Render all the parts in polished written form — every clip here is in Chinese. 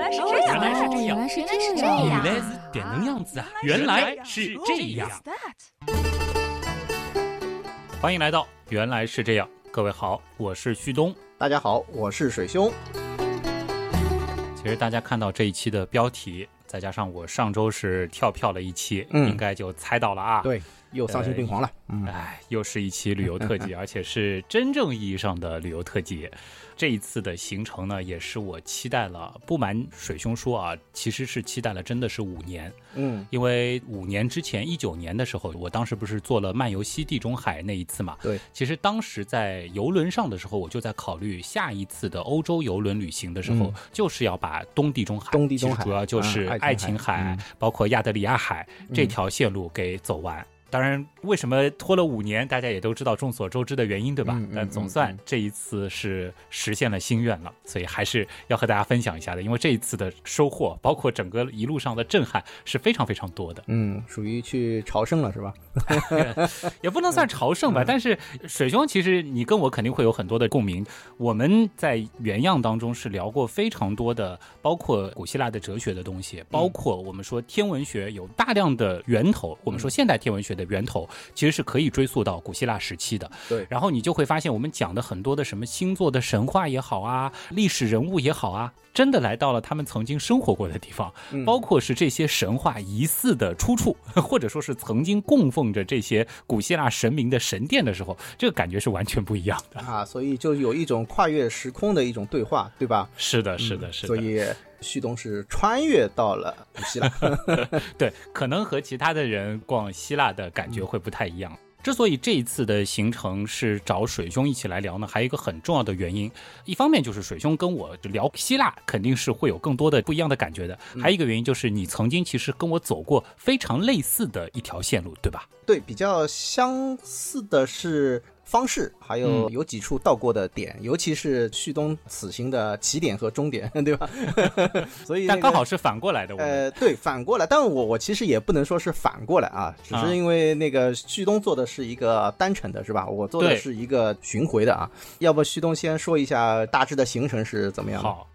来是这样， 原来是点能样子啊，原来是这样。欢迎来到原来是这样，各位好，我是旭东。 大家好，我是水兄。 其实大家看到这一期的标题，再加上我上周是跳票了一期，应该就猜到了啊。 对，又丧心病狂了。 又是一期旅游特辑，而且是真正意义上的旅游特辑。这一次的行程呢，也是我期待了，不瞒水兄说啊，其实是期待了真的是5年。因为5年之前19年的时候，我当时不是做了漫游西地中海那一次嘛？ 对， 其实当时在游轮上的时候，我就在考虑下一次的欧洲游轮旅行的时候，就是要把东地中海，其实主要就是爱琴海，包括亚得里亚海这条线路给走完。当然为什么拖了5年大家也都知道众所周知的原因，对吧？但总算这一次是实现了心愿了，所以还是要和大家分享一下的，因为这一次的收获包括整个一路上的震撼是非常非常多的。 属于去朝圣了是吧？ 也不能算朝圣吧，但是水兄其实你跟我肯定会有很多的共鸣。我们在原样当中是聊过非常多的，包括古希腊的哲学的东西，包括我们说天文学有大量的源头，我们说现代天文学的源头其实是可以追溯到古希腊时期的。 对， 然后你就会发现我们讲的很多的什么星座的神话也好啊，历史人物也好啊，真的来到了他们曾经生活过的地方，包括是这些神话疑似的出处，或者说是曾经供奉着这些古希腊神明的神殿的时候，这个感觉是完全不一样的啊，所以就有一种跨越时空的一种对话，对吧？ 是的，是的，是的。 所以旭东是穿越到了古希腊。 对，可能和其他的人逛希腊的感觉会不太一样。之所以这一次的行程是找水兄一起来聊呢，还有一个很重要的原因，一方面就是水兄跟我聊希腊肯定是会有更多的不一样的感觉的，还有一个原因就是你曾经其实跟我走过非常类似的一条线路，对吧？ 对，比较相似的是方式，还有几处到过的点，尤其是旭东此行的起点和终点，对吧？所以、 但刚好是反过来的。 对，反过来。但我其实也不能说是反过来啊，只是因为那个旭东做的是一个单程的，是吧？我做的是一个巡回的啊。要不旭东先说一下大致的行程是怎么样的？ 好。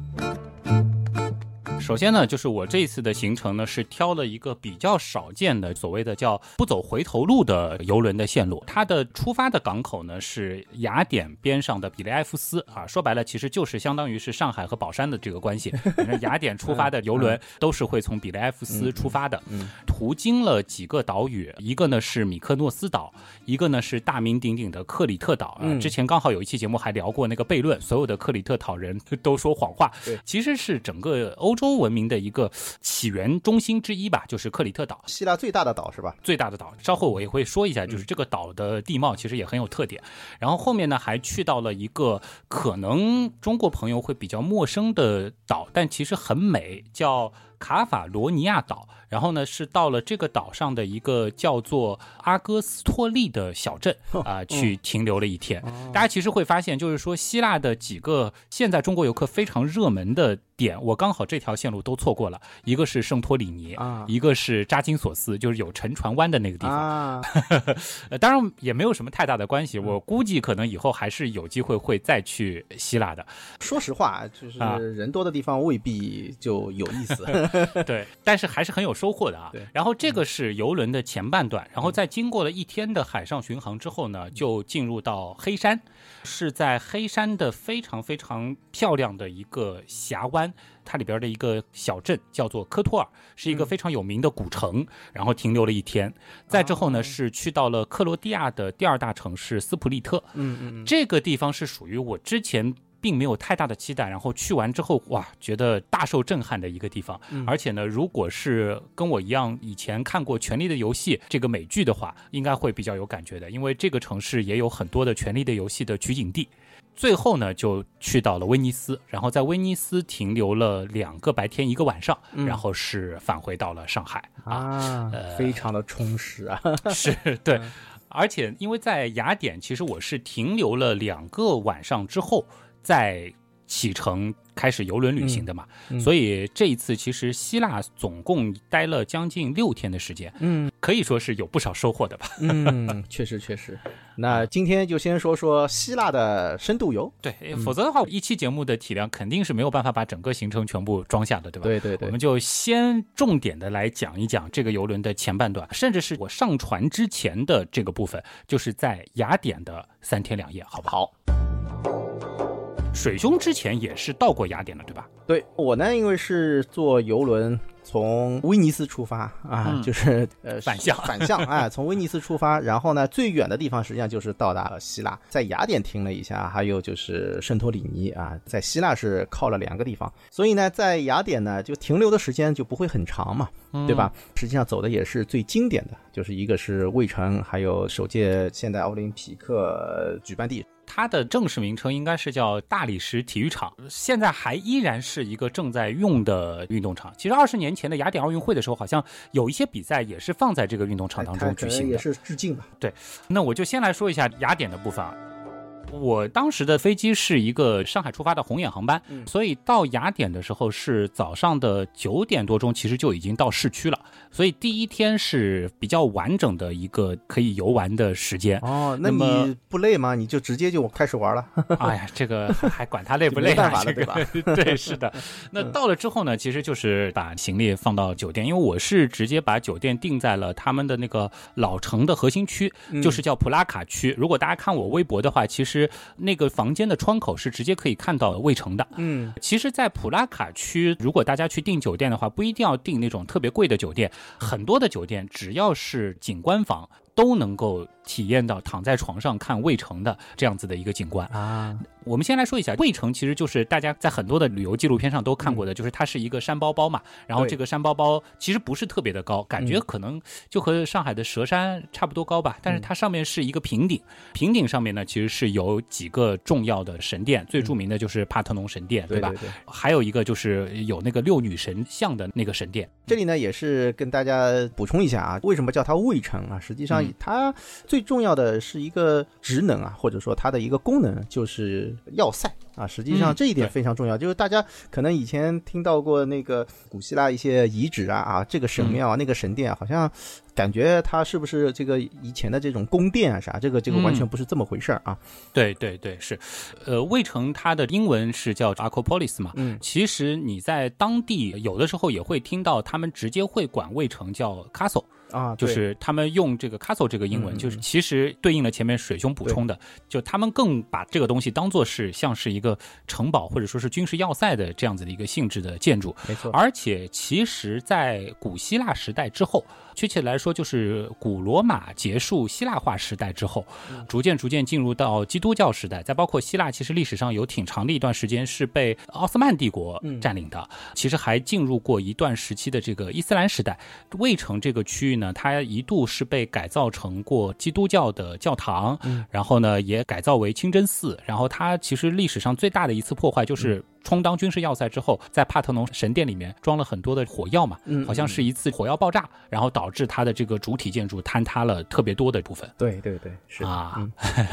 首先呢，就是我这一次的行程呢是挑了一个比较少见的所谓的叫不走回头路的邮轮的线路，它的出发的港口呢是雅典边上的比雷埃夫斯啊，说白了其实就是相当于是上海和宝山的这个关系。反正雅典出发的邮轮都是会从比雷埃夫斯出发的，途经了几个岛屿，一个呢是米克诺斯岛，一个呢是大名鼎鼎的克里特岛之前刚好有一期节目还聊过那个悖论，所有的克里特岛人都说谎话，其实是整个欧洲文明的一个起源中心之一吧，就是克里特岛， 希腊最大的岛是吧？ 最大的岛，稍后我也会说一下，就是这个岛的地貌其实也很有特点。然后后面呢还去到了一个可能中国朋友会比较陌生的岛，但其实很美，叫卡法罗尼亚岛。然后呢是到了这个岛上的一个叫做阿戈斯托利的小镇去停留了一天。大家其实会发现，就是说希腊的几个现在中国游客非常热门的点，我刚好这条线路都错过了，一个是圣托里尼，一个是扎金索斯，就是有沉船湾的那个地方。当然也没有什么太大的关系，我估计可能以后还是有机会会再去希腊的。 说实话，就是人多的地方未必就有意思。 对，但是还是很有收获的啊。然后这个是邮轮的前半段，然后在经过了1天的海上巡航之后呢，就进入到黑山，是在黑山的非常非常漂亮的一个峡湾，它里边的一个小镇叫做科托尔，是一个非常有名的古城，然后停留了1天。再之后呢是去到了克罗地亚的第2大城市斯普利特。这个地方是属于我之前并没有太大的期待，然后去完之后哇，觉得大受震撼的一个地方。而且呢，如果是跟我一样以前看过《权力的游戏》这个美剧的话，应该会比较有感觉的，因为这个城市也有很多的《权力的游戏》的取景地。最后呢就去到了威尼斯，然后在威尼斯停留了2个白天1个晚上，然后是返回到了上海非常的充实啊。 是，对。而且因为在雅典其实我是停留了2个晚上之后再启程开始邮轮旅行的嘛，所以这一次其实希腊总共待了将近6天的时间，可以说是有不少收获的吧。 确实。那今天就先说说希腊的深度游。 对，否则的话一期节目的体量肯定是没有办法把整个行程全部装下的，对吧？ 对， 我们就先重点的来讲一讲这个邮轮的前半段，甚至是我上船之前的这个部分，就是在雅典的3天2夜，好不好？水兄之前也是到过雅典的，对吧？ 对，我呢，因为是坐游轮从威尼斯出发啊，就是反向啊，从威尼斯出发，然后呢，最远的地方实际上就是到达了希腊，在雅典停了一下，还有就是圣托里尼啊，在希腊是靠了2个地方，所以呢，在雅典呢，就停留的时间就不会很长嘛，对吧？实际上走的也是最经典的，就是一个是卫城，还有首届现代奥林匹克举办地。 它的正式名称应该是叫大理石体育场，现在还依然是一个正在用的运动场。其实20年前的雅典奥运会的时候，好像有一些比赛也是放在这个运动场当中举行的， 也是致敬吧。 对，那我就先来说一下雅典的部分啊。我当时的飞机是一个上海出发的红眼航班，所以到雅典的时候是早上的9点多钟，其实就已经到市区了。所以第一天是比较完整的一个可以游玩的时间。 哦，那你不累吗？你就直接就开始玩了？ 哎呀，这个还管他累不累啊？ 没办法了，对吧？ 对，是的。那到了之后呢，其实就是把行李放到酒店，因为我是直接把酒店定在了他们的那个老城的核心区，就是叫普拉卡区。如果大家看我微博的话，其实那个房间的窗口是直接可以看到卫城的。其实在普拉卡区，如果大家去订酒店的话，不一定要订那种特别贵的酒店，很多的酒店只要是景观房都能够体验到躺在床上看卫城的这样子的一个景观啊。我们先来说一下卫城，其实就是大家在很多的旅游纪录片上都看过的，就是它是一个山包包嘛，然后这个山包包其实不是特别的高，感觉可能就和上海的佘山差不多高吧，但是它上面是一个平顶，平顶上面呢其实是有几个重要的神殿，最著名的就是帕特农神殿，对吧？ 对， 还有一个就是有那个6女神像的那个神殿。 这里呢也是跟大家补充一下啊，为什么叫它卫城啊？实际上它最重要的是一个职能啊，或者说它的一个功能就是要塞啊。实际上这一点非常重要，就是大家可能以前听到过那个古希腊一些遗址啊，这个神庙啊，那个神殿啊，好像感觉它是不是这个以前的这种宫殿啊啥，这个完全不是这么回事啊。 对，是，卫城它的英文是叫 Acropolis 嘛，其实你在当地有的时候也会听到他们直接会管卫城叫 Castle。就是他们用这个 castle 这个英文，就是其实对应了前面水兄补充的，就他们更把这个东西当作是像是一个城堡或者说是军事要塞的这样子的一个性质的建筑。 没错， 而且其实在古希腊时代之后，确切来说就是古罗马结束希腊化时代之后，逐渐进入到基督教时代，再包括希腊其实历史上有挺长的一段时间是被奥斯曼帝国占领的，其实还进入过一段时期的这个伊斯兰时代。卫城这个区域呢，它一度是被改造成过基督教的教堂，然后呢也改造为清真寺，然后它其实历史上最大的一次破坏就是充当军事要塞之后，在帕特农神殿里面装了很多的火药嘛，好像是一次火药爆炸，然后导致它的这个主体建筑坍塌了特别多的部分。 对，是啊。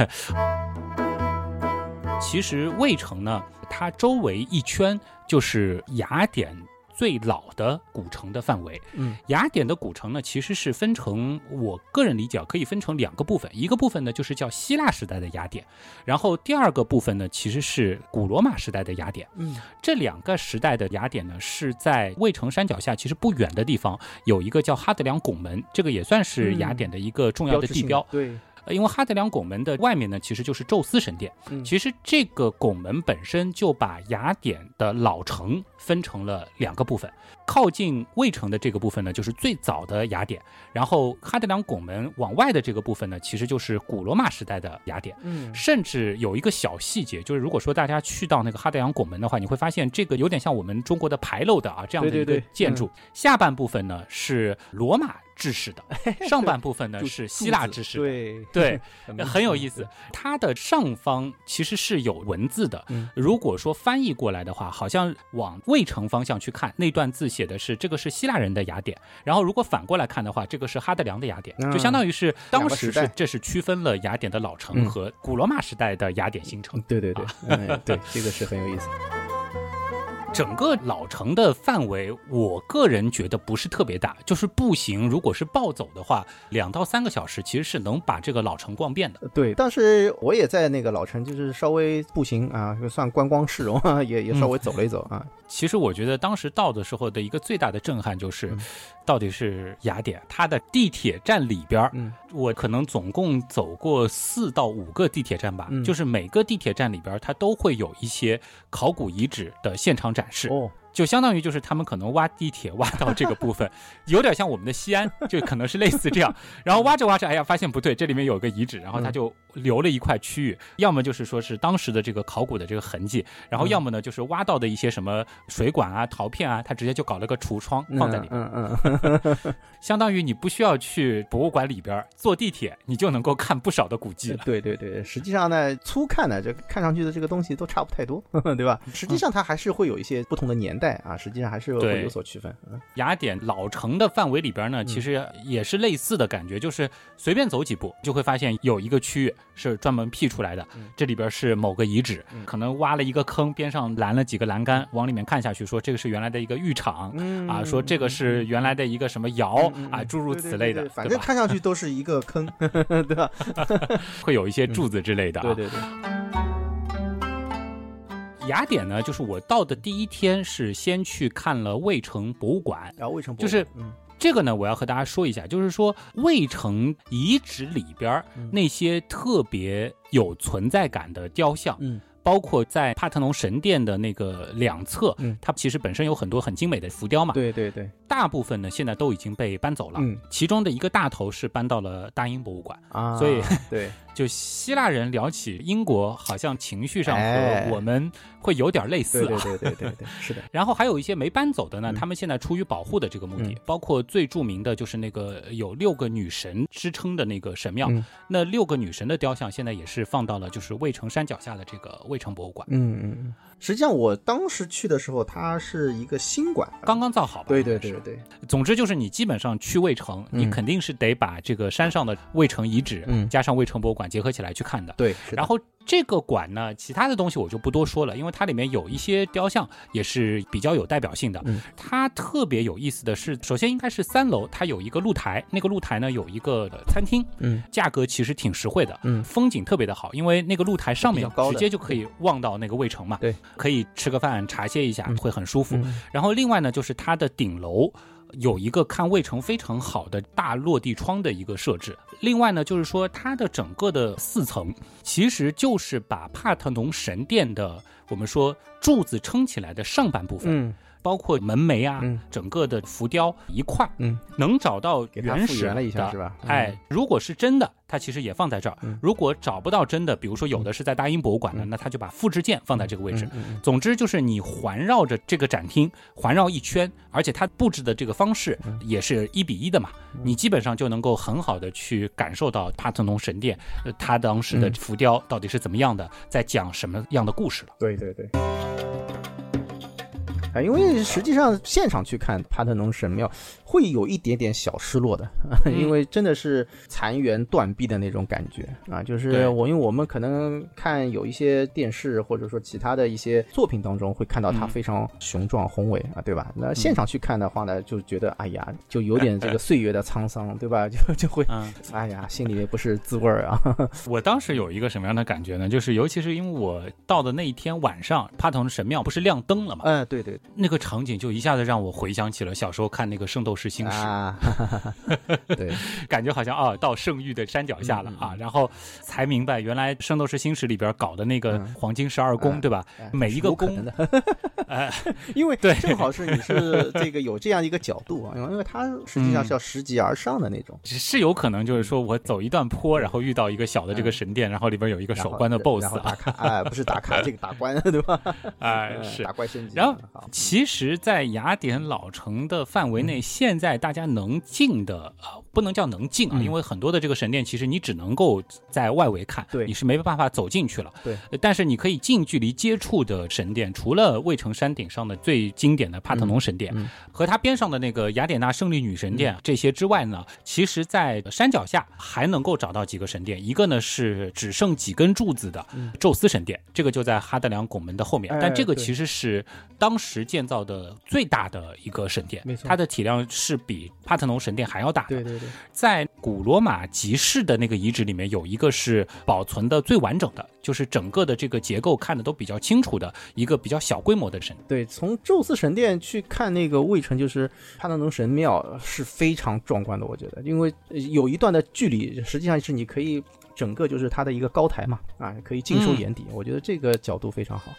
其实卫城呢，它周围一圈就是雅典最老的古城的范围。雅典的古城呢，其实是分成，我个人理解可以分成2个部分，一个部分呢就是叫希腊时代的雅典，然后第2个部分呢其实是古罗马时代的雅典。这2个时代的雅典呢是在卫城山脚下其实不远的地方有一个叫哈德良拱门，这个也算是雅典的一个重要的地标。 对。 因为哈德良拱门的外面呢，其实就是宙斯神殿。其实这个拱门本身就把雅典的老城分成了2个部分，靠近卫城的这个部分呢，就是最早的雅典，然后哈德良拱门往外的这个部分呢，其实就是古罗马时代的雅典。甚至有一个小细节，就是如果说大家去到那个哈德良拱门的话，你会发现这个有点像我们中国的牌楼的啊这样的一个建筑。下半部分呢是罗马制式的，上半部分呢是希腊制式的。对，很有意思。它的上方其实是有文字的，如果说翻译过来的话，好像往卫城方向去看，那段字写的是这个是希腊人的雅典，然后如果反过来看的话，这个是哈德良的雅典，就相当于是当时这是区分了雅典的老城和古罗马时代的雅典新城。 对对对，对，这个是很有意思。 整个老城的范围，我个人觉得不是特别大，就是步行，如果是暴走的话，2到3个小时其实是能把这个老城逛遍的。 对，但是我也在那个老城，就是稍微步行啊，算观光市容啊，也稍微走了一走啊。 其实我觉得当时到的时候的一个最大的震撼就是，到底是雅典，它的地铁站里边，我可能总共走过4到5个地铁站吧，就是每个地铁站里边它都会有一些考古遗址的现场展示。就相当于就是他们可能挖地铁挖到这个部分，有点像我们的西安，就可能是类似这样。然后挖着挖着，哎呀，发现不对，这里面有个遗址，然后他就留了一块区域，要么就是说是当时的这个考古的这个痕迹，然后要么呢就是挖到的一些什么水管啊、陶片啊，他直接就搞了个橱窗放在里面。相当于你不需要去博物馆里边，坐地铁你就能够看不少的古迹了。 对对对，实际上呢，粗看呢，这看上去的这个东西都差不太多，对吧？实际上它还是会有一些不同的年代。实际上还是会有所区分。 雅典老城的范围里边呢，其实也是类似的感觉，就是随便走几步就会发现有一个区域是专门辟出来的，这里边是某个遗址，可能挖了一个坑，边上拦了几个栏杆，往里面看下去，说这个是原来的一个浴场啊，说这个是原来的一个什么窑啊，诸如此类的， 反正看上去都是一个坑，对吧？ 会有一些柱子之类的。 对对对。 雅典呢，就是我到的第一天是先去看了卫城博物馆， 然后卫城博物馆就是这个呢，我要和大家说一下，就是说卫城遗址里边那些特别有存在感的雕像，包括在帕特农神殿的那个两侧，它其实本身有很多很精美的浮雕嘛。 对对对， 大部分呢现在都已经被搬走了。其中的一个大头是搬到了大英博物馆啊，所以对， 就希腊人聊起英国，好像情绪上和我们会有点类似。 对对对对对，是的。 然后还有一些没搬走的呢，他们现在出于保护的这个目的，包括最著名的就是那个有6个女神支撑的那个神庙，那6个女神的雕像现在也是放到了就是卫城山脚下的这个卫城博物馆。 实际上我当时去的时候，它是一个新馆， 刚刚造好吧？ 对对对对。 总之就是你基本上去卫城，你肯定是得把这个山上的卫城遗址，加上卫城博物馆结合起来去看的。 对， 然后这个馆呢，其他的东西我就不多说了，因为它里面有一些雕像也是比较有代表性的。它特别有意思的是，首先应该是3楼，它有一个露台，那个露台呢有一个餐厅，价格其实挺实惠的，风景特别的好，因为那个露台上面直接就可以望到那个卫城嘛， 对， 可以吃个饭茶歇一下，会很舒服。然后另外呢，就是它的顶楼有一个看卫城非常好的大落地窗的一个设置。另外呢，就是说它的整个的4层其实就是把帕特农神殿的我们说柱子撑起来的上半部分，包括门楣啊，整个的浮雕一块，能找到原始的， 了一下是吧？ 如果是真的，它其实也放在这儿。如果找不到真的，比如说有的是在大英博物馆的，那他就把复制件放在这个位置。总之就是你环绕着这个展厅环绕一圈，而且它布置的这个方式也是1比1的嘛，你基本上就能够很好的去感受到帕特农神殿它当时的浮雕到底是怎么样的，在讲什么样的故事了。 对对对。因为实际上现场去看帕特农神庙会有一点点小失落的，因为真的是残垣断壁的那种感觉啊，就是因为我们可能看有一些电视或者说其他的一些作品当中会看到它非常雄壮宏伟啊，对吧？那现场去看的话呢，就觉得哎呀，就有点这个岁月的沧桑，对吧？就会哎呀，心里面不是滋味啊。 我当时有一个什么样的感觉呢？就是尤其是因为我到的那一天晚上，帕特农神庙不是亮灯了吗？ 对对。 那个场景就一下子让我回想起了小时候看那个《圣斗士星矢》 对， 感觉好像到圣域的山脚下了然后才明白原来《圣斗士星矢》里边搞的那个黄金12宫，对吧？每一个宫因为正好是你是这个有这样一个角度啊，因为它实际上是要拾级而上的那种， 是有可能就是说我走一段坡，然后遇到一个小的这个神殿，然后里边有一个守关的 BOSS 打卡不是打卡这个打关，对吧？ 是打怪升级。 然后其实在雅典老城的范围内，现在大家能进的不能叫能进啊，因为很多的这个神殿其实你只能够在外围看，你是没办法走进去了。 对， 但是你可以近距离接触的神殿，除了卫城山顶上的最经典的帕特农神殿，和它边上的那个雅典娜胜利女神殿，这些之外呢，其实在山脚下还能够找到几个神殿，一个呢是只剩几根柱子的宙斯神殿，这个就在哈德良拱门的后面，但这个其实是当时建造的最大的一个神殿，它的体量是比帕特农神殿还要大的。 对， 在古罗马集市的那个遗址里面，有一个是保存的最完整的，就是整个的这个结构看的都比较清楚的一个比较小规模的神殿。 对，从宙斯神殿去看那个卫城，就是帕特农神庙是非常壮观的，我觉得，因为有一段的距离，实际上是你可以整个就是它的一个高台嘛，可以尽收眼底，我觉得这个角度非常好。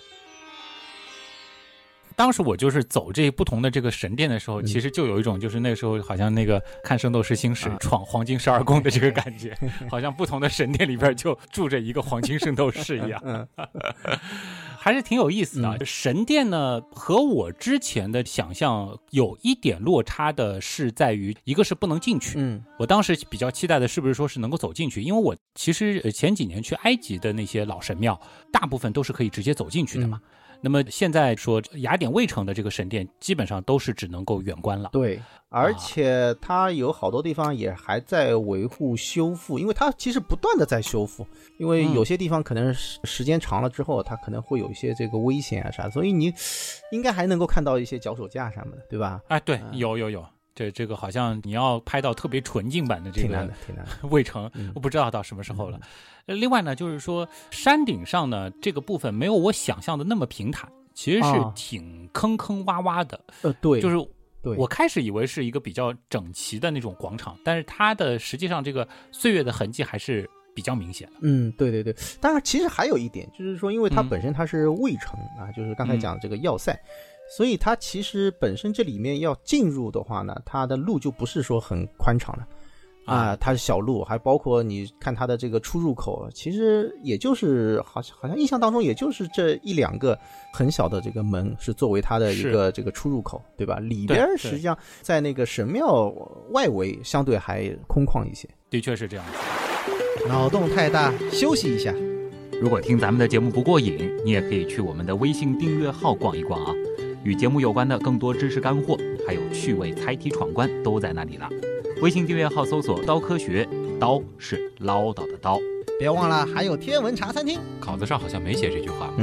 当时我就是走这不同的这个神殿的时候，其实就有一种就是那个时候好像那个看《圣斗士星矢》闯黄金12宫的这个感觉，好像不同的神殿里边就住着一个黄金圣斗士一样，还是挺有意思的。神殿呢和我之前的想象有一点落差的是在于，一个是不能进去，我当时比较期待的是不是说是能够走进去，因为我其实前几年去埃及的那些老神庙，大部分都是可以直接走进去的嘛。那么现在说雅典卫城的这个神殿基本上都是只能够远观了。 对，而且它有好多地方也还在维护修复，因为它其实不断的在修复，因为有些地方可能时间长了之后它可能会有一些这个危险啊啥，所以你应该还能够看到一些脚手架什么的，对吧？ 对，有这个好像你要拍到特别纯净版的这个挺难的卫城，我不知道到什么时候了。另外呢，就是说山顶上呢这个部分没有我想象的那么平坦，其实是挺坑坑洼洼的。 对， 就是我开始以为是一个比较整齐的那种广场，但是它的实际上这个岁月的痕迹还是比较明显的。 对。当然其实还有一点就是说，因为它本身它是卫城就是刚才讲的这个要塞，所以它其实本身这里面要进入的话呢，它的路就不是说很宽敞的它是小路，还包括你看它的这个出入口，其实也就是好像印象当中也就是这一两个很小的这个门是作为它的一个这个出入口，对吧？里边实际上在那个神庙外围相对还空旷一些。 的确是这样子。 脑洞太大，休息一下。 如果听咱们的节目不过瘾，你也可以去我们的微信订阅号逛一逛啊，与节目有关的更多知识干货，还有趣味猜题闯关都在那里了。微信订阅号搜索刀科学，刀是唠叨的刀。 别忘了还有天文茶餐厅， 稿子上好像没写这句话。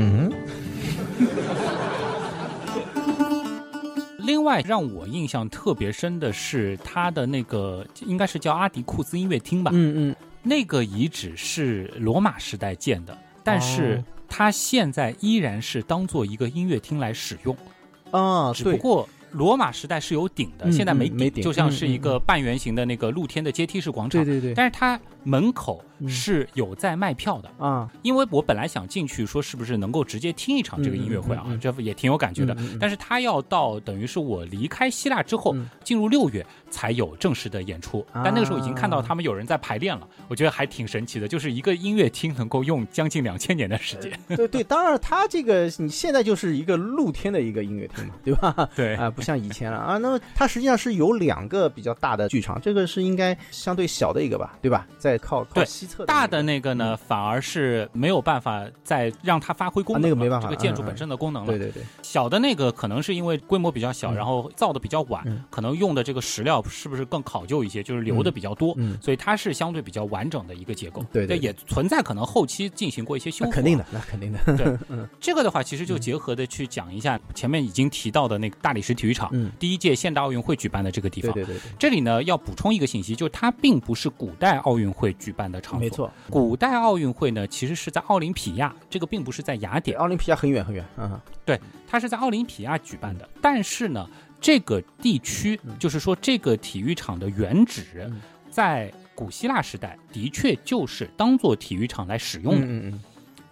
另外让我印象特别深的是它的那个应该是叫阿迪库斯音乐厅吧，那个遗址是罗马时代建的，但是它现在依然是当做一个音乐厅来使用只不过罗马时代是有顶的，现在没顶，就像是一个半圆形的那个露天的阶梯式广场。 对。 但是它门口是有在卖票的因为我本来想进去说是不是能够直接听一场这个音乐会这也挺有感觉的。但是它要到等于是我离开希腊之后，进入6月才有正式的演出。但那个时候已经看到他们有人在排练了，我觉得还挺神奇的，就是一个音乐厅能够用将近2000年的时间。 对，当然它这个你现在就是一个露天的一个音乐厅嘛，对吧？ 对不像以前了那么它实际上是有2个比较大的剧场，这个是应该相对小的一个吧，对吧？在靠西侧的大的那个呢，反而是没有办法再让它发挥功能那个没办法， 这个建筑本身的功能了。 对。 小的那个可能是因为规模比较小，然后造的比较晚，可能用的这个石料是不是更考究一些，就是留的比较多，所以它是相对比较完整的一个结构。 对， 也存在可能后期进行过一些修复。 肯定的。 对，这个的话其实就结合的去讲一下前面已经提到的那个大理石体育场，第1届现代奥运会举办的这个地方。 对。 这里呢要补充一个信息，就是它并不是古代奥运会举办的场所。 没错， 古代奥运会呢其实是在奥林匹亚，这个并不是在雅典。 奥林匹亚很远。 对，它是在奥林匹亚举办的。但是呢这个地区就是说这个体育场的原址在古希腊时代的确就是当做体育场来使用的。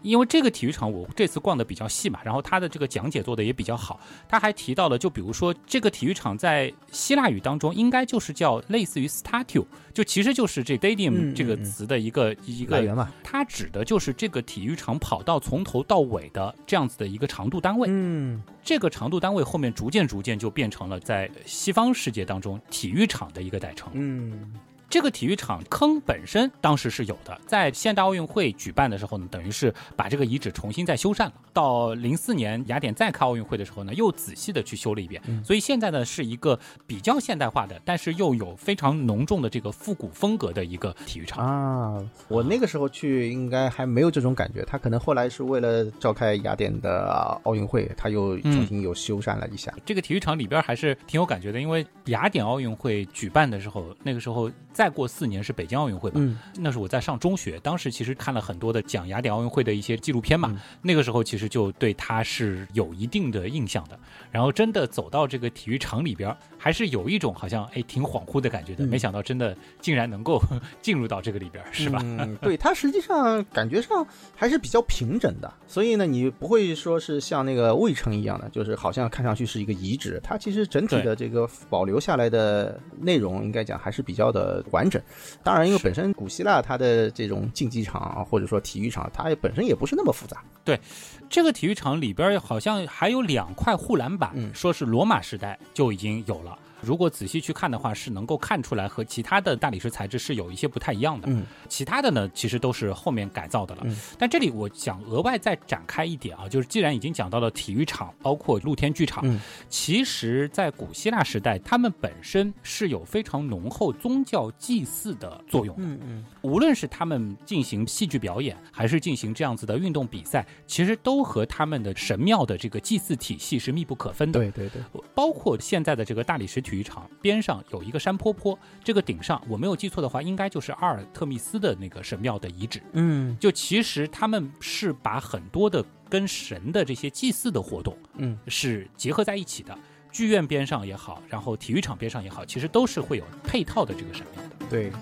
因为这个体育场我这次逛的比较细嘛，然后他的这个讲解做的也比较好，他还提到了，就比如说这个体育场在希腊语当中应该就是叫类似于 statue， 就其实就是这 stadium 这个词的一个来源嘛， 它指的就是这个体育场跑道从头到尾的这样子的一个长度单位。这个长度单位后面逐渐就变成了在西方世界当中体育场的一个代称。这个体育场坑本身当时是有的，在现代奥运会举办的时候呢，等于是把这个遗址重新再修缮了。到04年雅典再开奥运会的时候呢，又仔细的去修了一遍。所以现在呢是一个比较现代化的，但是又有非常浓重的这个复古风格的一个体育场啊。我那个时候去应该还没有这种感觉，他可能后来是为了召开雅典的奥运会，他又重新有修缮了一下。 这个体育场里边还是挺有感觉的，因为雅典奥运会举办的时候，那个时候再过4年是北京奥运会吧，那是我在上中学，当时其实看了很多的讲雅典奥运会的一些纪录片嘛，那个时候其实就对它是有一定的印象的。然后真的走到这个体育场里边，还是有一种好像挺恍惚的感觉的，没想到真的竟然能够进入到这个里边，是吧？ 对，它实际上感觉上还是比较平整的，所以呢，你不会说是像那个卫城一样的，就是好像看上去是一个遗址，它其实整体的这个保留下来的内容，应该讲还是比较的完整。当然因为本身古希腊它的这种竞技场或者说体育场，它本身也不是那么复杂。 对，这个体育场里边好像还有2块护栏板，说是罗马时代就已经有了。如果仔细去看的话，是能够看出来和其他的大理石材质是有一些不太一样的。其他的呢，其实都是后面改造的了。但这里我想额外再展开一点啊，就是既然已经讲到了体育场，包括露天剧场，其实在古希腊时代，他们本身是有非常浓厚宗教祭祀的作用的。无论是他们进行戏剧表演，还是进行这样子的运动比赛，其实都和他们的神庙的这个祭祀体系是密不可分的。 对， 包括现在的这个大理石体育场边上有一个山坡，这个顶上我没有记错的话，应该就是阿尔特密斯的那个神庙的遗址。就其实他们是把很多的跟神的这些祭祀的活动，是结合在一起的。剧院边上也好，然后体育场边上也好，其实都是会有配套的这个神庙的。 对。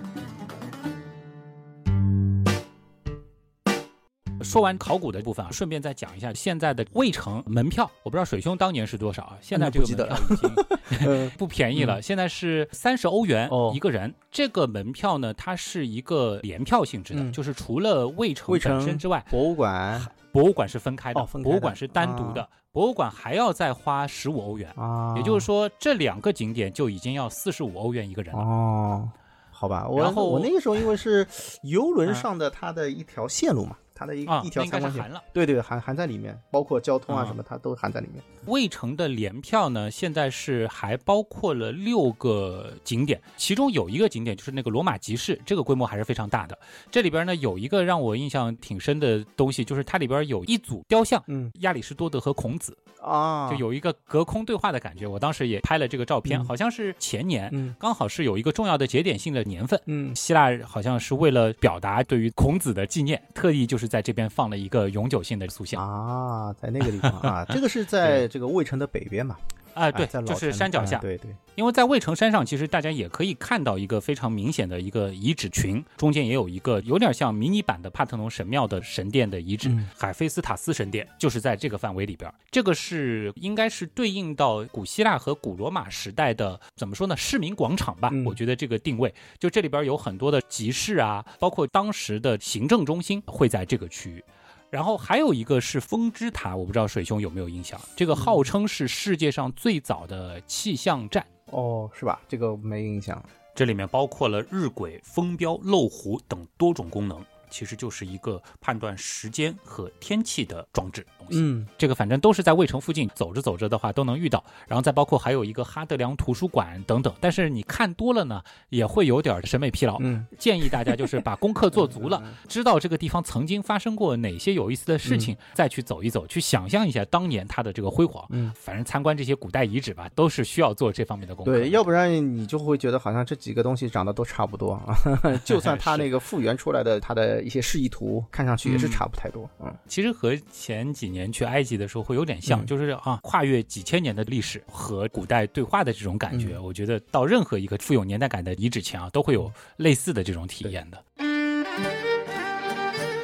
说完考古的部分啊，顺便再讲一下现在的卫城门票。我不知道水兄当年是多少啊？现在这个门票已经不便宜了，现在是30欧元一个人。这个门票呢，它是一个联票性质的，就是除了卫城本身之外， 博物馆是分开的，博物馆是单独的。博物馆还要再花15欧元，也就是说这2个景点就已经要45欧元一个人了。 好吧，我那个时候因为是游轮上的它的一条线路嘛，它的一条参观线，对，含在里面，包括交通啊什么，它都含在里面。 卫城的联票呢，现在是还包括了6个景点，其中有一个景点就是那个罗马集市，这个规模还是非常大的。这里边呢有一个让我印象挺深的东西，就是它里边有一组雕像，亚里士多德和孔子就有一个隔空对话的感觉。我当时也拍了这个照片，好像是前年，刚好是有一个重要的节点性的年份，希腊好像是为了表达对于孔子的纪念，特意就是在这边放了一个永久性的塑像啊，在那个地方啊，这个是在这个卫城的北边嘛。 对，就是山脚下。 对， 因为在卫城山上，其实大家也可以看到一个非常明显的一个遗址群，中间也有一个有点像迷你版的帕特农神庙的神殿的遗址，海菲斯塔斯神殿就是在这个范围里边。这个是应该是对应到古希腊和古罗马时代的怎么说呢，市民广场吧。我觉得这个定位，就这里边有很多的集市啊，包括当时的行政中心会在这个区域。然后还有一个是风之塔，我不知道水兄有没有印象，这个号称是世界上最早的气象站。 是吧？这个没印象。 这里面包括了日晷、风标、漏壶等多种功能，其实就是一个判断时间和天气的装置东西。这个反正都是在卫城附近走着的话都能遇到。然后再包括还有一个哈德良图书馆等等，但是你看多了呢也会有点审美疲劳。建议大家就是把功课做足了，知道这个地方曾经发生过哪些有意思的事情，再去走一走，去想象一下当年它的这个辉煌。反正参观这些古代遗址吧，都是需要做这方面的功课。 对，要不然你就会觉得好像这几个东西长得都差不多啊。就算它那个复原出来的它的一些示意图看上去也是差不太多。 其实和前几年去埃及的时候会有点像，就是跨越几千年的历史和古代对话的这种感觉。我觉得到任何一个富有年代感的遗址前都会有类似的这种体验的。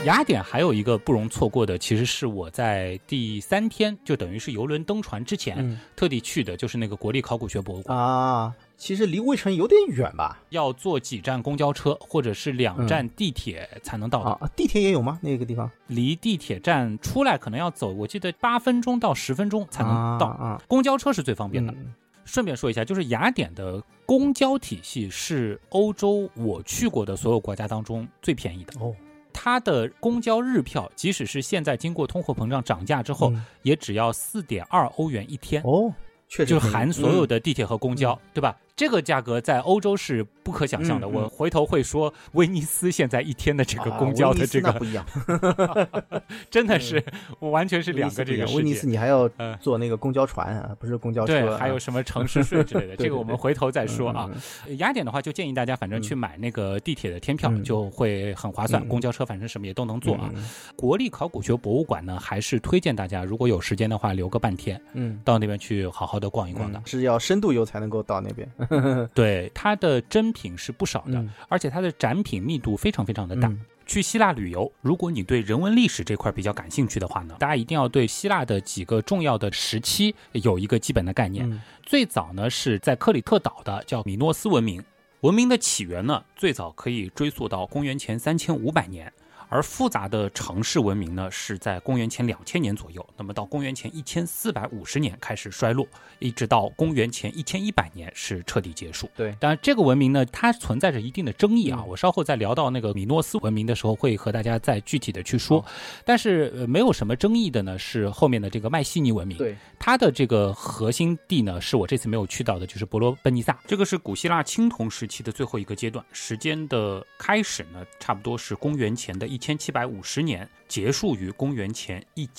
雅典还有一个不容错过的，其实是我在第3天，就等于是游轮登船之前，特地去的，就是那个国立考古学博物馆啊。其实离卫城有点远吧， 要坐几站公交车或者是2站地铁才能到的。 地铁也有吗？那个地方离地铁站出来可能要走，我记得8分钟到10分钟才能到。公交车是最方便的。顺便说一下，就是雅典的公交体系是欧洲我去过的所有国家当中最便宜的。它的公交日票，即使是现在经过通货膨胀涨价之后，也只要4.2欧元一天。 确实就含所有的地铁和公交，对吧？这个价格在欧洲是不可想象的。我回头会说，威尼斯现在一天的这个公交的这个不一样， 真的是完全是两个这个世界。 威尼斯你还要坐那个公交船啊，不是公交车。 对，还有什么城市税之类的，这个我们回头再说啊。雅典的话，就建议大家反正去买那个地铁的天票，就会很划算。公交车反正什么也都能坐啊。国立考古学博物馆呢，还是推荐大家如果有时间的话，留个半天，到那边去好好的逛一逛的。 是要深度游才能够到那边。 对，它的珍品是不少的，而且它的展品密度非常非常的大。去希腊旅游，如果你对人文历史这块比较感兴趣的话呢，大家一定要对希腊的几个重要的时期有一个基本的概念。最早呢是在克里特岛的叫米诺斯文明，文明的起源呢最早可以追溯到公元前3500年。而复杂的城市文明呢，是在公元前2000年左右，那么到公元前1450年开始衰落，一直到公元前1100年是彻底结束。 对， 当然这个文明呢，它存在着一定的争议啊。我稍后再聊到那个米诺斯文明的时候，会和大家再具体的去说。但是没有什么争议的呢，是后面的这个迈锡尼文明。 对， 它的这个核心地呢，是我这次没有去到的，就是伯罗奔尼撒。这个是古希腊青铜时期的最后一个阶段，时间的开始呢，差不多是公元前的1750年，结束于公元前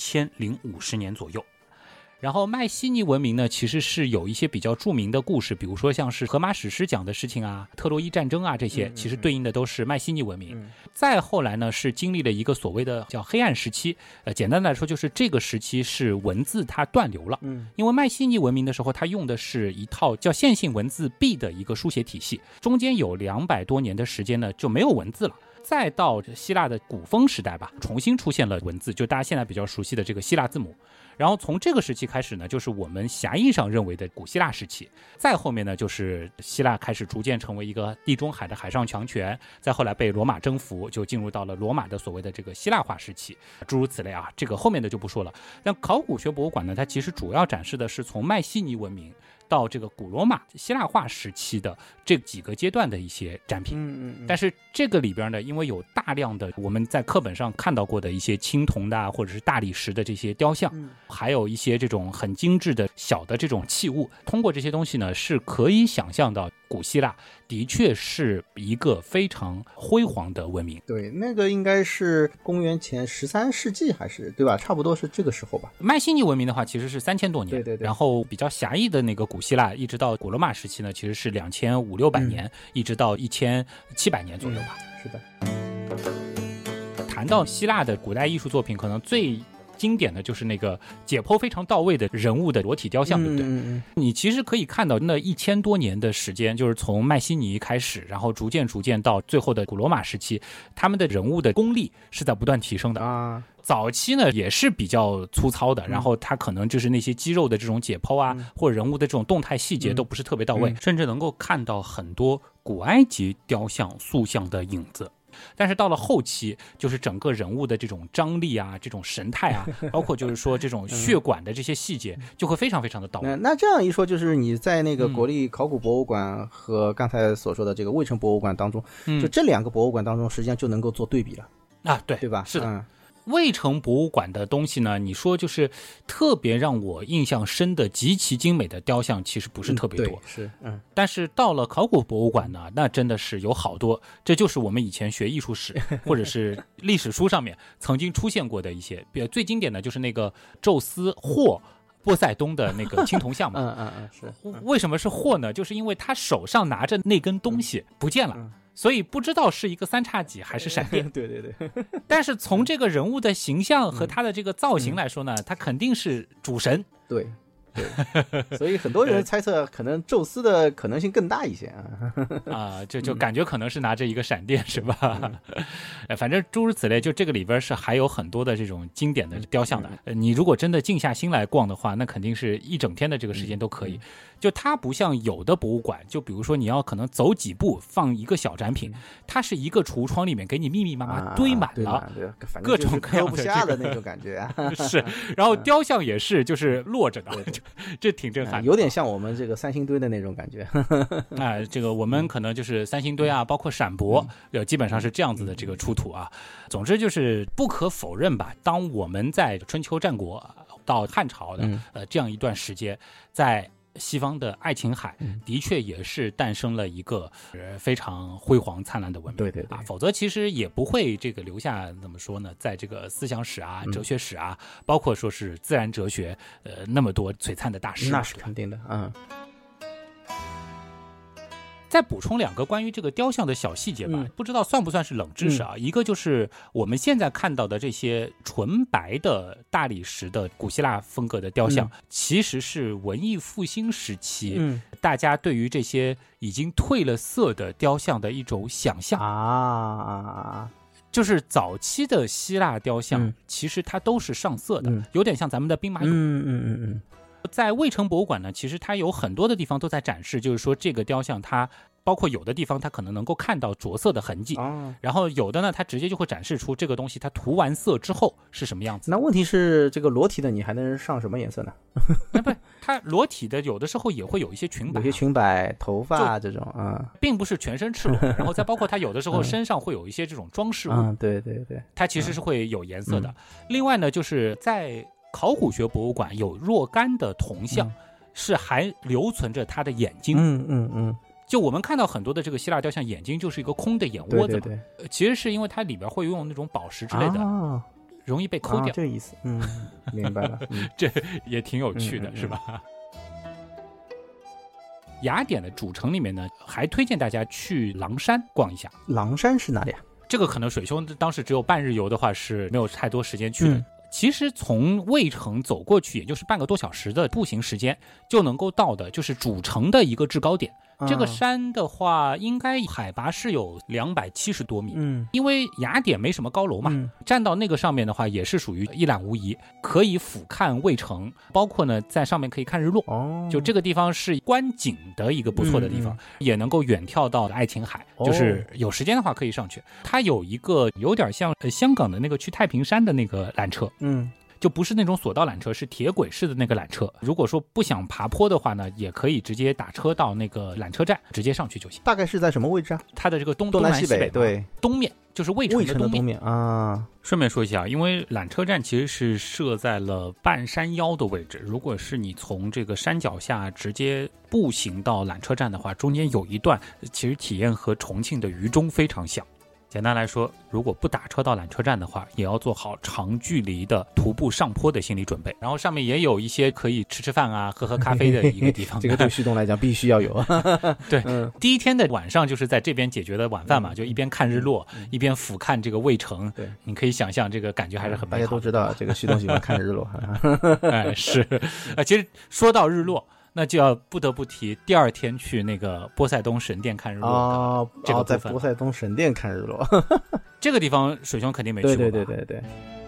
1050年左右。然后迈锡尼文明呢，其实是有一些比较著名的故事，比如说像是荷马史诗讲的事情啊，特洛伊战争啊，这些其实对应的都是迈锡尼文明。再后来呢，是经历了一个所谓的叫黑暗时期，简单来说就是这个时期是文字它断流了。因为迈锡尼文明的时候，它用的是一套叫线性文字 B 的一个书写体系，中间有200多年的时间呢就没有文字了。再到希腊的古风时代吧，重新出现了文字，就大家现在比较熟悉的这个希腊字母。然后从这个时期开始呢，就是我们狭义上认为的古希腊时期。再后面呢，就是希腊开始逐渐成为一个地中海的海上强权，再后来被罗马征服，就进入到了罗马的所谓的这个希腊化时期，诸如此类啊。这个后面的就不说了。但考古学博物馆呢，它其实主要展示的是从迈锡尼文明到这个古罗马希腊化时期的这几个阶段的一些展品。但是这个里边呢，因为有大量的我们在课本上看到过的一些青铜的或者是大理石的这些雕像，还有一些这种很精致的小的这种器物，通过这些东西呢，是可以想象到古希腊的确是一个非常辉煌的文明。 对，那个应该是公元前13世纪还是对吧？差不多是这个时候吧。 迈锡尼文明的话其实是3000多年， 对。 然后比较狭义的那个古希腊一直到古罗马时期呢，其实是2500-600年，一直到1700年左右吧。 是的。 谈到希腊的古代艺术作品，可能最经典的就是那个解剖非常到位的人物的裸体雕像，对不对？你其实可以看到那1000多年的时间，就是从迈锡尼开始，然后逐渐到最后的古罗马时期，他们的人物的功力是在不断提升的啊。早期呢也是比较粗糙的，然后它可能就是那些肌肉的这种解剖啊，或者人物的这种动态细节都不是特别到位，甚至能够看到很多古埃及雕像塑像的影子。但是到了后期，就是整个人物的这种张力啊，这种神态啊，包括就是说这种血管的这些细节，就会非常非常的到位。 那这样一说，就是你在那个国立考古博物馆和刚才所说的这个卫城博物馆当中，就这2个博物馆当中，实际上就能够做对比了啊， 对吧？ 是的。卫城博物馆的东西呢，你说就是特别让我印象深的极其精美的雕像其实不是特别多，但是到了考古博物馆呢，那真的是有好多，这就是我们以前学艺术史或者是历史书上面曾经出现过的一些，最经典的就是那个宙斯或波塞冬的那个青铜像嘛。 是。 为什么是或呢？就是因为他手上拿着那根东西不见了。所以不知道是一个3叉戟还是闪电。 对。 但是从这个人物的形象和他的这个造型来说呢，他肯定是主神。 对。 对，所以很多人猜测可能宙斯的可能性更大一些就感觉可能是拿着一个闪电是吧？反正诸如此类，就这个里边是还有很多的这种经典的雕像的。你如果真的静下心来逛的话，那肯定是一整天的这个时间都可以。就它不像有的博物馆，就比如说你要可能走几步放一个小展品，它是一个橱窗里面给你密密麻麻堆满了各种各样的不下的那种感觉是，然后雕像也是就是落着的，这挺震撼的， 有点像我们这个三星堆的那种感觉这个我们可能就是三星堆啊，包括陕博基本上是这样子的这个出土啊。总之就是不可否认吧，当我们在春秋战国到汉朝的这样一段时间，在西方的爱琴海的确也是诞生了一个非常辉煌灿烂的文明， 对否则其实也不会这个留下怎么说呢，在这个思想史啊、哲学史啊，包括说是自然哲学那么多璀璨的大师。 那是肯定的再补充2个关于这个雕像的小细节吧，不知道算不算是冷知识啊？一个就是我们现在看到的这些纯白的大理石的古希腊风格的雕像，其实是文艺复兴时期大家对于这些已经褪了色的雕像的一种想象就是早期的希腊雕像其实它都是上色的，有点像咱们的兵马俑。在卫城博物馆呢，其实它有很多的地方都在展示，就是说这个雕像它包括有的地方它可能能够看到着色的痕迹然后有的呢它直接就会展示出这个东西它涂完色之后是什么样子。 那问题是这个裸体的你还能上什么颜色呢？ 不，它裸体的有的时候也会有一些裙摆， 有些裙摆头发这种并不是全身赤裸然后再包括它有的时候身上会有一些这种装饰物对， 它其实是会有颜色的另外呢，就是在考古学博物馆有若干的铜像是还留存着它的眼睛就我们看到很多的这个希腊雕像眼睛就是一个空的眼窝子嘛，其实是因为它里边会用那种宝石之类的容易被抠掉这个意思明白了这也挺有趣的是吧？雅典的主城里面呢，还推荐大家去狼山逛一下。 狼山是哪里啊？ 这个可能水兄当时只有半日游的话是没有太多时间去的其实从卫城走过去也就是半个多小时的步行时间就能够到的，就是主城的一个制高点这个山的话应该海拔是有270多米因为雅典没什么高楼嘛站到那个上面的话也是属于一览无遗，可以俯瞰卫城，包括呢在上面可以看日落就这个地方是观景的一个不错的地方也能够远眺到爱琴海就是有时间的话可以上去。它有一个有点像香港的那个去太平山的那个缆车就不是那种索道缆车，是铁轨式的那个缆车。如果说不想爬坡的话呢，也可以直接打车到那个缆车站，直接上去就行。 大概是在什么位置啊？ 它的这个东南西北， 对， 东面就是卫城的东面啊。 顺便说一下，因为缆车站其实是设在了半山腰的位置，如果是你从这个山脚下直接步行到缆车站的话，中间有一段其实体验和重庆的渝中非常像。简单来说，如果不打车到缆车站的话，也要做好长距离的徒步上坡的心理准备。然后上面也有一些可以吃饭啊、喝咖啡的一个地方。 这个对旭东来讲必须要有。 对，第一天的晚上就是在这边解决的晚饭嘛，就一边看日落，一边俯瞰这个卫城。对，你可以想象这个感觉还是很美好的。 大家都知道这个旭东喜欢看日落。 是其实说到日落。那就要不得不提第二天去那个波塞冬神殿看日落的这个部分在波塞冬神殿看日落这个地方水兄肯定没去过吧？ 对。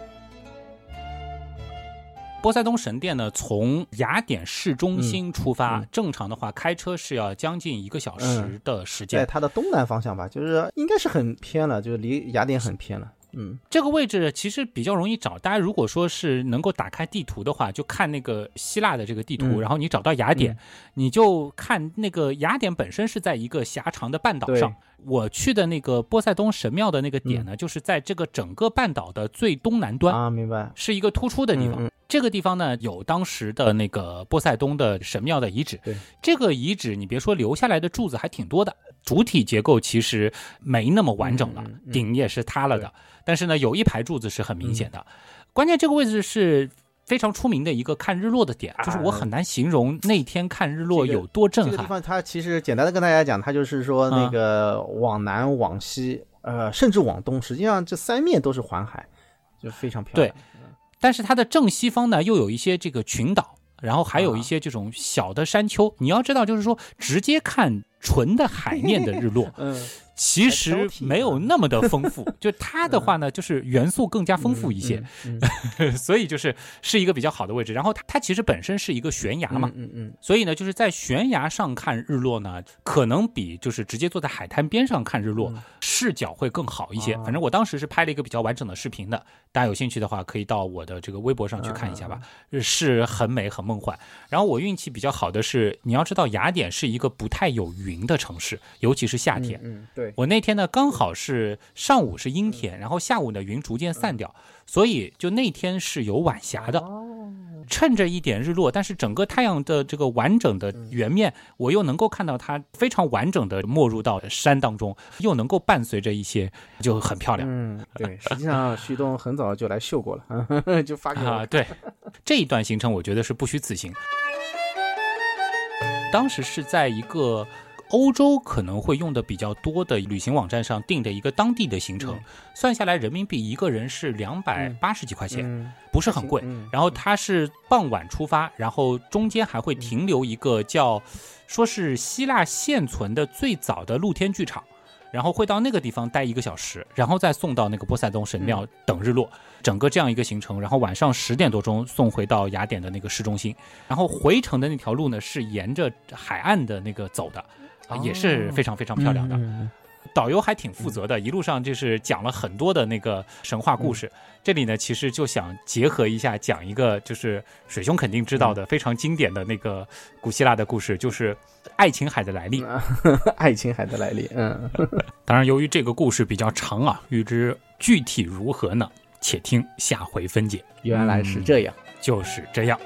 波塞冬神殿呢，从雅典市中心出发，正常的话开车是要将近1个小时的时间。 在它的东南方向吧，就是应该是很偏了，就是离雅典很偏了。 这个位置其实比较容易找，大家如果说是能够打开地图的话，就看那个希腊的这个地图，然后你找到雅典，你就看那个雅典本身是在一个狭长的半岛上。我去的那个波塞冬神庙的那个点呢，就是在这个整个半岛的最东南端明白， 是一个突出的地方。这个地方呢，有当时的那个波塞冬的神庙的遗址。 对， 这个遗址你别说留下来的柱子还挺多的，主体结构其实没那么完整了，顶也是塌了的。但是呢，有一排柱子是很明显的。关键这个位置是非常出名的一个看日落的点，就是我很难形容那天看日落有多震撼。 这个地方它其实简单的跟大家讲，它就是说那个往南往西甚至往东，实际上这3面都是环海，就非常漂亮。 对，但是它的正西方呢又有一些这个群岛然后还有一些这种小的山丘。你要知道，就是说直接看纯的海面的日落，其实没有那么的丰富，就它的话呢，就是元素更加丰富一些，所以是一个比较好的位置。然后它其实本身是一个悬崖嘛，所以呢，就是在悬崖上看日落呢，可能比就是直接坐在海滩边上看日落，视角会更好一些。反正我当时是拍了一个比较完整的视频的，大家有兴趣的话，可以到我的这个微博上去看一下吧，是很美很梦幻。然后我运气比较好的是，你要知道雅典是一个不太有云的城市，尤其是夏天。 对。 我那天呢刚好是上午是阴天，然后下午呢云逐渐散掉，所以就那天是有晚霞的，趁着一点日落，但是整个太阳的这个完整的圆面，我又能够看到它非常完整的没入到山当中，又能够伴随着一些，就很漂亮。 对，实际上旭东很早就来秀过了，就发给我。 对，这一段行程我觉得是不虚此行。当时是在一个欧洲可能会用的比较多的旅行网站上订的一个当地的行程，算下来人民币一个人是280几块钱，不是很贵。然后它是傍晚出发，然后中间还会停留一个说是希腊现存的最早的露天剧场，然后会到那个地方待1个小时，然后再送到那个波塞冬神庙等日落，整个这样一个行程。然后晚上10点多钟送回到雅典的那个市中心，然后回程的那条路呢是沿着海岸的那个走的，也是非常非常漂亮的。导游还挺负责的，一路上就是讲了很多的那个神话故事。这里呢其实就想结合一下，讲一个就是水兄肯定知道的非常经典的那个古希腊的故事，就是爱琴海的来历。 爱琴海的来历。 当然由于这个故事比较长啊，欲知具体如何呢，且听下回分解。 原来是这样。 就是这样。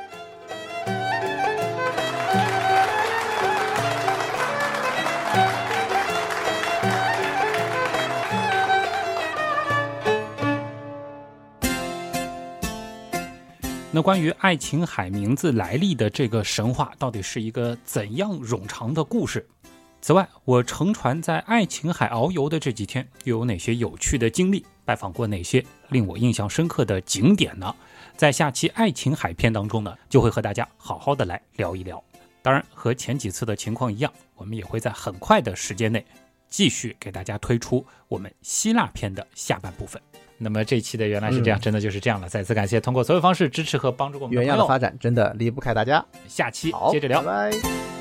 那关于爱琴海名字来历的这个神话，到底是一个怎样冗长的故事？此外，我乘船在爱琴海遨游的这几天，又有哪些有趣的经历？拜访过哪些令我印象深刻的景点呢？在下期爱琴海篇当中呢，就会和大家好好的来聊一聊。当然，和前几次的情况一样，我们也会在很快的时间内继续给大家推出我们希腊篇的下半部分。那么这一期的原来是这样，真的就是这样了。再次感谢通过所有方式支持和帮助我们的朋友。 原样的发展真的离不开大家。 下期接着聊， 拜拜。